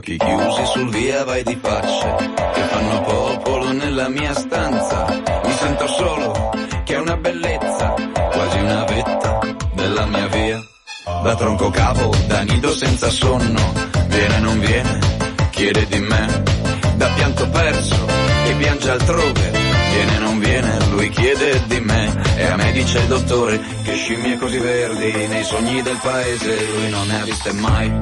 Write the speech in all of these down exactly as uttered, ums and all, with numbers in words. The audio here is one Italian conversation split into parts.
occhi chiusi sul via vai di facce che fanno popolo nella mia stanza. Mi sento solo, che è una bellezza, quasi una vetta della mia via. Da tronco capo, da nido senza sonno, viene non viene, chiede di me. Da pianto perso, che piange altrove, viene non viene, lui chiede di me. E a me dice il dottore che scimmie così verdi nei sogni del paese lui non ne ha viste mai.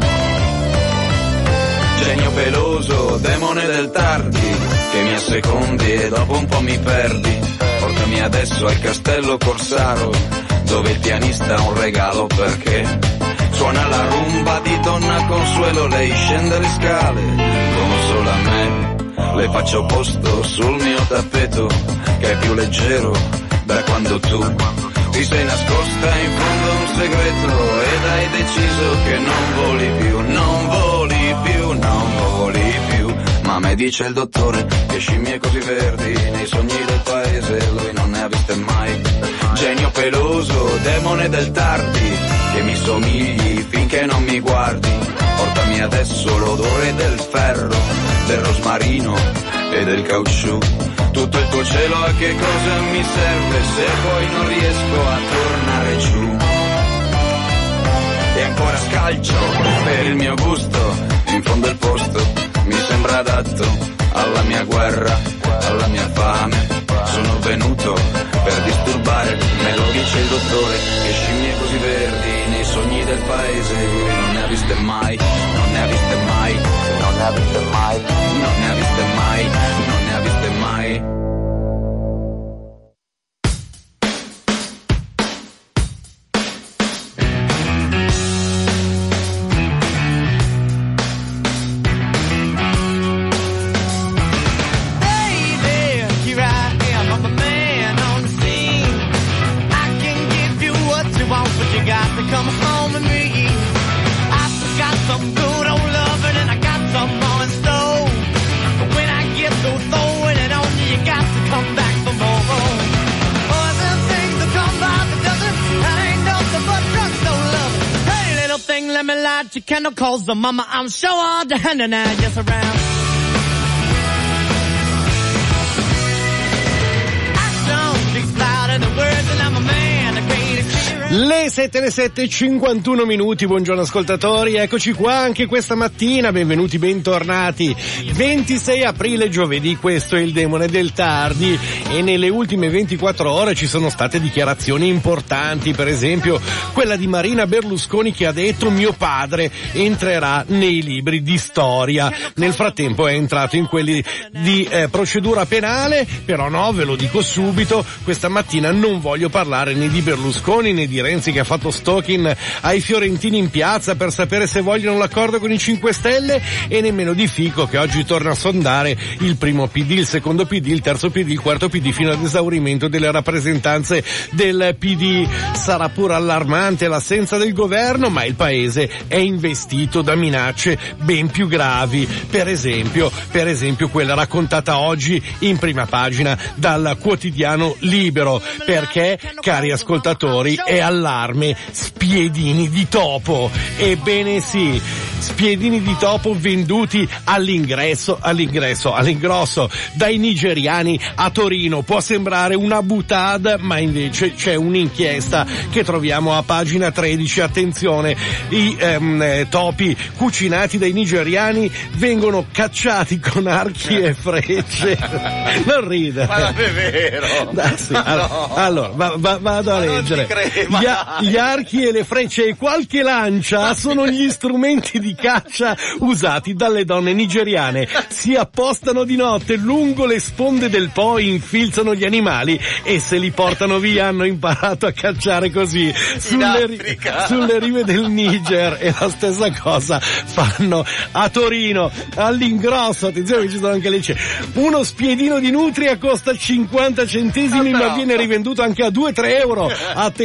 Genio peloso, demone del tardi, che mi assecondi e dopo un po' mi perdi. Portami adesso al castello Corsaro, dove il pianista ha un regalo perché suona la rumba di Donna Consuelo. Lei scende le scale come solo a me, le faccio posto sul mio tappeto che è più leggero da quando tu ti sei nascosta in fondo a un segreto ed hai deciso che non voli più, non voli più, non voli più. Ma a me dice il dottore che scimmie così verdi nei sogni del paese lui non ne ha viste mai. Genio peloso, demone del tardi, che mi somigli finché non mi guardi. Portami adesso l'odore del ferro, del rosmarino e del caucciù. Tutto il tuo cielo a che cosa mi serve se poi non riesco a tornare giù. E ancora scalcio per il mio gusto, in fondo il posto mi sembra adatto alla mia guerra, alla mia fame. Sono venuto per disturbare, me lo dice il dottore, che scimmie così verdi nei sogni del paese lui non ne ha viste mai, non ne ha viste mai, non ne ha viste mai, non ne ha viste mai, non ne ha viste mai. Come home with me. I forgot some good old loving and I got some more in store. But when I get through throwing it on you, you got to come back for more. Boys and things that come by the dozen, that ain't nothing but drugstore love. Hey little thing, let me light your candle, cause the mama I'm sure all the hand and I just around. Action speaks louder than words and I'm a man, the greatest. Le sette, le sette e cinquantuno minuti, buongiorno ascoltatori, eccoci qua anche questa mattina, benvenuti, bentornati. ventisei aprile, giovedì, questo è il Demone del Tardi e nelle ultime ventiquattro ore ci sono state dichiarazioni importanti, per esempio quella di Marina Berlusconi che ha detto mio padre entrerà nei libri di storia. Nel frattempo è entrato in quelli di eh, procedura penale, però no, ve lo dico subito, questa mattina non voglio parlare né di Berlusconi né di Renzi che ha fatto stalking ai fiorentini in piazza per sapere se vogliono l'accordo con i cinque Stelle e nemmeno di Fico che oggi torna a sondare il primo P D, il secondo P D, il terzo P D, il quarto P D fino ad esaurimento delle rappresentanze del P D. Sarà pure allarmante l'assenza del governo, ma il paese è investito da minacce ben più gravi, per esempio, per esempio quella raccontata oggi in prima pagina dal quotidiano Libero, perché cari ascoltatori è allarme spiedini di topo. Ebbene sì, spiedini di topo venduti all'ingresso, all'ingresso, all'ingrosso dai nigeriani a Torino. Può sembrare una boutade, ma invece c'è un'inchiesta che troviamo a pagina tredici. Attenzione, i ehm, topi cucinati dai nigeriani vengono cacciati con archi e frecce. Non ridere. Ma non è vero. Da, sì. Ma allora, no. allora va, va, vado a Ma leggere. Ma Gli, a- gli archi e le frecce e qualche lancia sono gli strumenti di caccia usati dalle donne nigeriane. Si appostano di notte lungo le sponde del Po, infilzano gli animali e se li portano via. Hanno imparato a cacciare così sulle, ri- sulle rive del Niger, e la stessa cosa fanno a Torino all'ingrosso. Attenzione che ci sono anche le ce. Uno spiedino di nutria costa cinquanta centesimi, ma viene rivenduto anche a due tre euro. Attenzione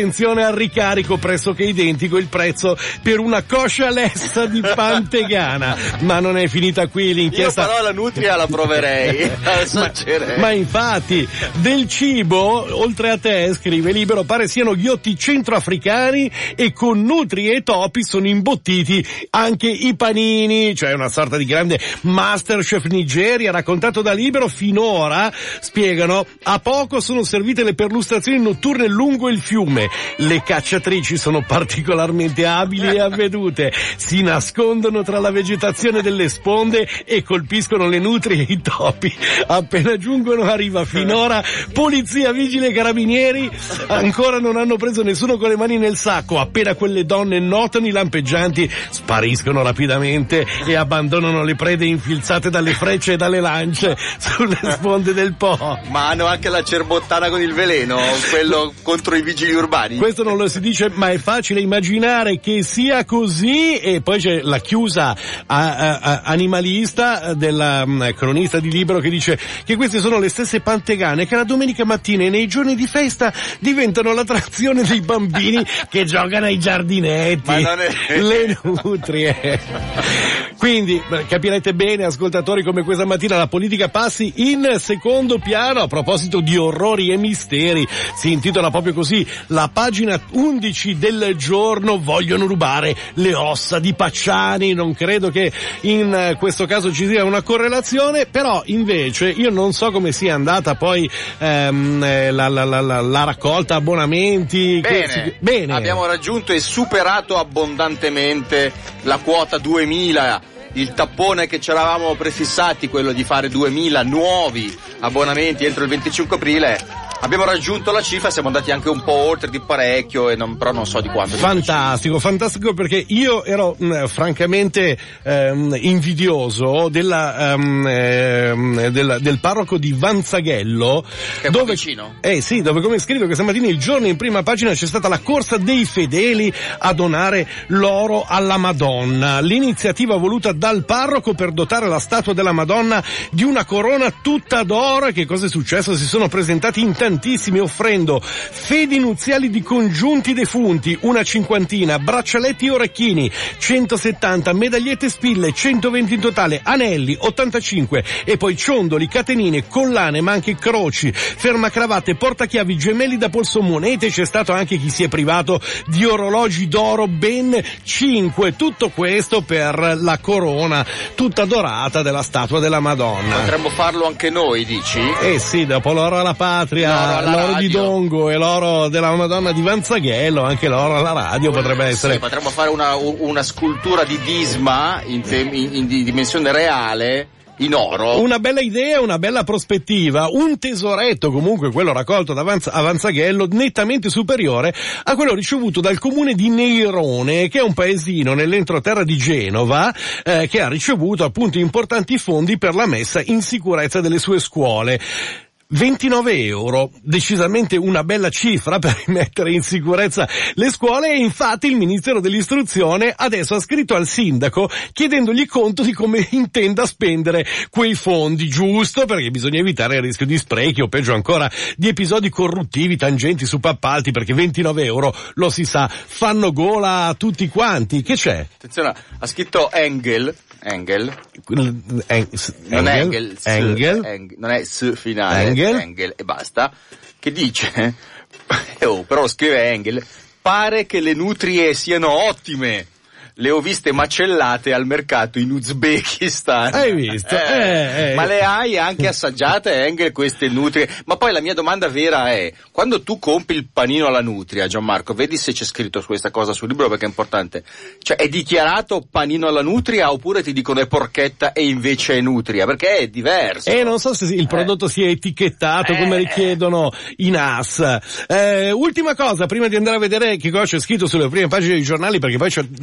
al ricarico pressoché identico il prezzo per una coscia lessa di pantegana. Ma non è finita qui l'inchiesta. Io però la nutria la proverei. ma, ma infatti del cibo, oltre a te, scrive Libero, pare siano ghiotti centroafricani e con nutrie e topi sono imbottiti anche i panini, cioè una sorta di grande Masterchef Nigeria. Raccontato da Libero, finora, spiegano, a poco sono servite le perlustrazioni notturne lungo il fiume. Le cacciatrici sono particolarmente abili e avvedute, si nascondono tra la vegetazione delle sponde e colpiscono le nutrie e i topi appena giungono a riva. Finora polizia, vigili e carabinieri ancora non hanno preso nessuno con le mani nel sacco. Appena quelle donne notano i lampeggianti spariscono rapidamente e abbandonano le prede infilzate dalle frecce e dalle lance sulle sponde del Po. Ma hanno anche la cerbottana con il veleno, quello contro i vigili urbani. Questo non lo si dice, ma è facile immaginare che sia così. E poi c'è la chiusa a, a, a, animalista della um, cronista di Libero che dice che queste sono le stesse pantegane che la domenica mattina e nei giorni di festa diventano l'attrazione dei bambini che giocano ai giardinetti. Ma non è... le nutrie. Quindi capirete bene, ascoltatori, come questa mattina la politica passi in secondo piano. A proposito di orrori e misteri, si intitola proprio così la pagina undici del Giorno: vogliono rubare le ossa di Pacciani. Non credo che in questo caso ci sia una correlazione, però invece io non so come sia andata poi ehm, la, la, la, la, la raccolta abbonamenti. Bene. Che, bene, abbiamo raggiunto e superato abbondantemente la quota duemila. Il tappone che ci eravamo prefissati, quello di fare duemila nuovi abbonamenti entro il venticinque aprile, abbiamo raggiunto la cifra, siamo andati anche un po' oltre di parecchio, e non, però non so di quanto. Fantastico, fantastico, perché io ero mh, francamente ehm, invidioso della, ehm, ehm, del, del parroco di Vanzaghello, che è dove vicino. Eh sì, dove, come scrive questa mattina Il Giorno, in prima pagina c'è stata la corsa dei fedeli a donare l'oro alla Madonna. L'iniziativa voluta dal parroco per dotare la statua della Madonna di una corona tutta d'oro. E che cosa è successo? Si sono presentati in tantissimi offrendo fedi nuziali di congiunti defunti, una cinquantina, braccialetti e orecchini, centosettanta, medagliette spille, centoventi in totale, anelli, ottantacinque, e poi ciondoli, catenine, collane, ma anche croci, fermacravatte, portachiavi, gemelli da polso, monete. C'è stato anche chi si è privato di orologi d'oro, ben cinque. Tutto questo per la corona tutta dorata della statua della Madonna. Potremmo farlo anche noi, dici? Eh sì, dopo l'oro alla patria, l'oro, l'oro radio. di Dongo e l'oro della Madonna di Vanzaghello, anche l'oro alla radio potrebbe essere. Sì, potremmo fare una, una scultura di Disma in, te, in, in di dimensione reale, in oro. Una bella idea, una bella prospettiva, un tesoretto comunque quello raccolto da Vanz- a Vanzaghello, nettamente superiore a quello ricevuto dal comune di Neirone, che è un paesino nell'entroterra di Genova, eh, che ha ricevuto appunto importanti fondi per la messa in sicurezza delle sue scuole. ventinove euro, decisamente una bella cifra per mettere in sicurezza le scuole, e infatti il Ministero dell'Istruzione adesso ha scritto al sindaco chiedendogli conto di come intenda spendere quei fondi, giusto, perché bisogna evitare il rischio di sprechi o peggio ancora di episodi corruttivi tangenti su Pappalti, perché ventinove euro, lo si sa, fanno gola a tutti quanti. Che c'è? Attenzione, ha scritto Engel, Engel, En- non è Engel, s, Engel, Engel, non è s finale, Engel. Engel e basta, che dice, oh, però scrive Engel, pare che le nutrie siano ottime. Le ho viste macellate al mercato in Uzbekistan. Hai visto? Eh, Eh, eh. Ma le hai anche assaggiate, Engel, queste nutrie? Ma poi la mia domanda vera è, quando tu compri il panino alla nutria, Gianmarco, vedi se c'è scritto questa cosa sul libro, perché è importante. Cioè, è dichiarato panino alla nutria, oppure ti dicono è porchetta e invece è nutria? Perché è diverso. E eh, non so se il prodotto eh. sia etichettato eh. come richiedono i N A S. Eh, ultima cosa, prima di andare a vedere che cosa c'è scritto sulle prime pagine dei giornali, perché poi ci entrerà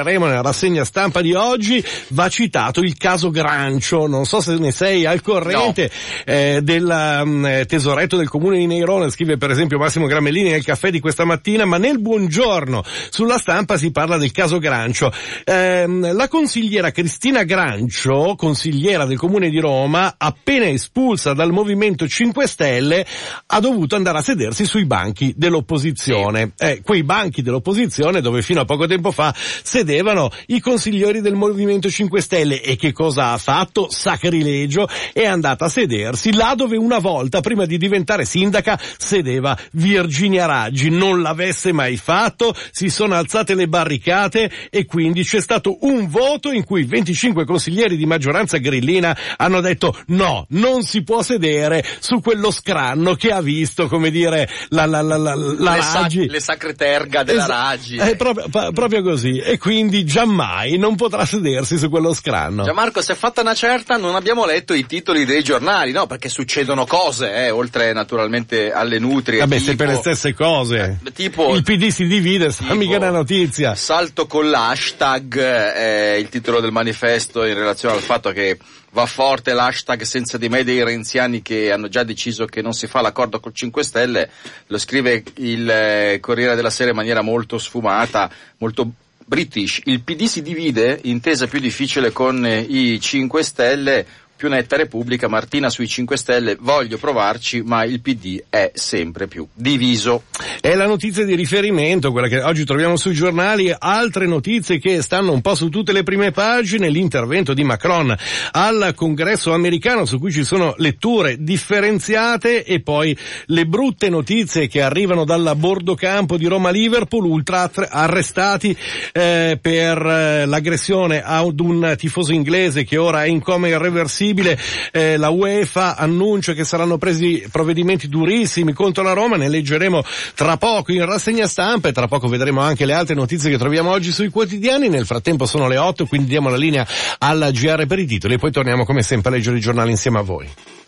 recupereremo nella rassegna stampa di oggi, va citato il caso Grancio. Non so se ne sei al corrente, no. eh, del um, tesoretto del comune di Neirone, scrive per esempio Massimo Gramellini nel caffè di questa mattina, ma nel Buongiorno sulla Stampa si parla del caso Grancio. Eh, la consigliera Cristina Grancio, consigliera del comune di Roma, appena espulsa dal Movimento cinque Stelle, ha dovuto andare a sedersi sui banchi dell'opposizione. Sì. Eh, quei banchi dell'opposizione dove fino a poco tempo fa sedevano i consiglieri del Movimento cinque Stelle. E che cosa ha fatto? Sacrilegio, è andata a sedersi là dove una volta, prima di diventare sindaca, sedeva Virginia Raggi. Non l'avesse mai fatto, si sono alzate le barricate e quindi c'è stato un voto in cui venticinque consiglieri di maggioranza grillina hanno detto no, non si può sedere su quello scranno che ha visto, come dire, la, la, la, la, la le Raggi. Sac- le sacre terga della es- Raggi. È proprio, pa- proprio così, e quindi giammai non potrà sedersi su quello scranno. Gianmarco, se è fatta una certa, non abbiamo letto i titoli dei giornali, no? Perché succedono cose, eh, oltre naturalmente alle nutrie. Vabbè, tipo, sempre le stesse cose. Eh, tipo, il P D si divide, sta mica una notizia. Salto con l'hashtag, eh, il titolo del manifesto in relazione al fatto che va forte l'hashtag senza di me dei renziani che hanno già deciso che non si fa l'accordo col cinque Stelle. Lo scrive il eh, Corriere della Sera in maniera molto sfumata, molto British. Il P D si divide, intesa più difficile con eh, i cinque Stelle, più netta Repubblica, Martina sui cinque Stelle, voglio provarci, ma il P D è sempre più diviso. È la notizia di riferimento, quella che oggi troviamo sui giornali. Altre notizie che stanno un po' su tutte le prime pagine: l'intervento di Macron al Congresso americano, su cui ci sono letture differenziate, e poi le brutte notizie che arrivano dalla bordocampo di Roma-Liverpool, ultra arrestati eh, per eh, l'aggressione ad un tifoso inglese che ora è in coma irreversibile. Eh, la UEFA annuncia che saranno presi provvedimenti durissimi contro la Roma, ne leggeremo tra poco in rassegna stampa, e tra poco vedremo anche le altre notizie che troviamo oggi sui quotidiani. Nel frattempo sono le otto, quindi diamo la linea alla G R per i titoli e poi torniamo come sempre a leggere i giornali insieme a voi.